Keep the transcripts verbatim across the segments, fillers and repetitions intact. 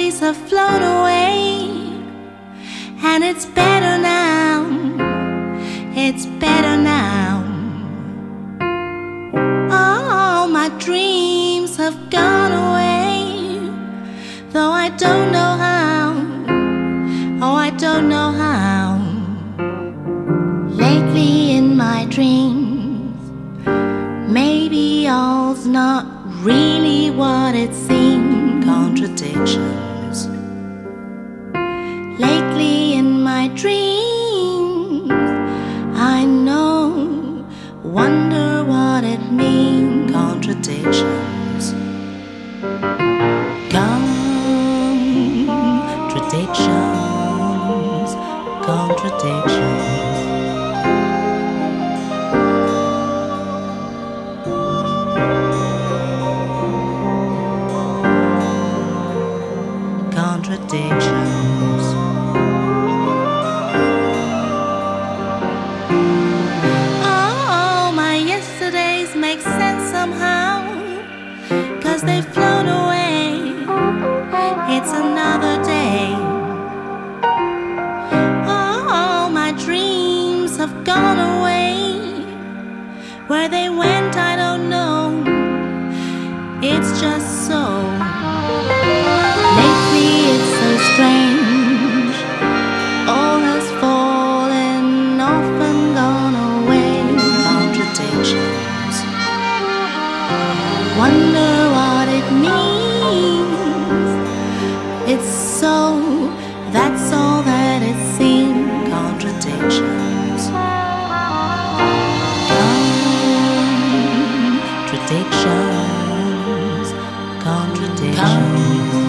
days have flown away, and it's better now, it's better now. All my dreams have gone away, though I don't know how, oh I don't know how. Lately in my dreams, maybe all's not really what it seems. Contradictions. Lately in my dreams, I know, wonder what it means. Contradictions. Contradictions. Contradictions. Contradictions. Oh, my yesterdays make sense somehow, 'cause they've flown away. It's another day. Oh, my dreams have gone away. Where they went, I don't know. It's just so. Strange, all has fallen off and gone away. Contradictions. Wonder what it means. It's so, that's all that it seems. Contradictions. Contradictions. Contradictions.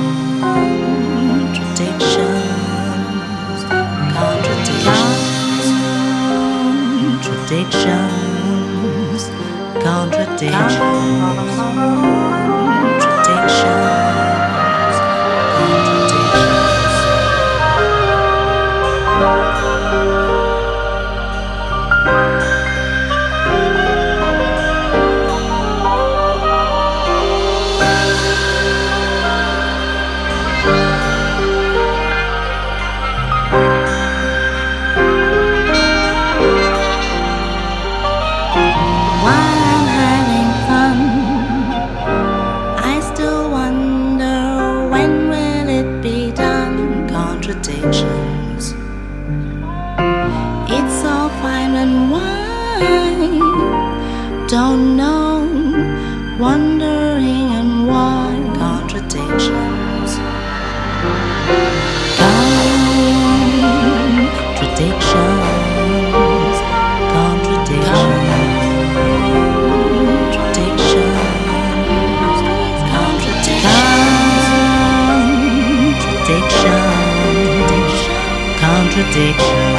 Contradictions, contradictions, contradictions, contradictions. It's all fine and wide. Don't know, wondering and why. Contradictions. Contradictions. Contradictions. Contradictions. Contradictions. Contradictions.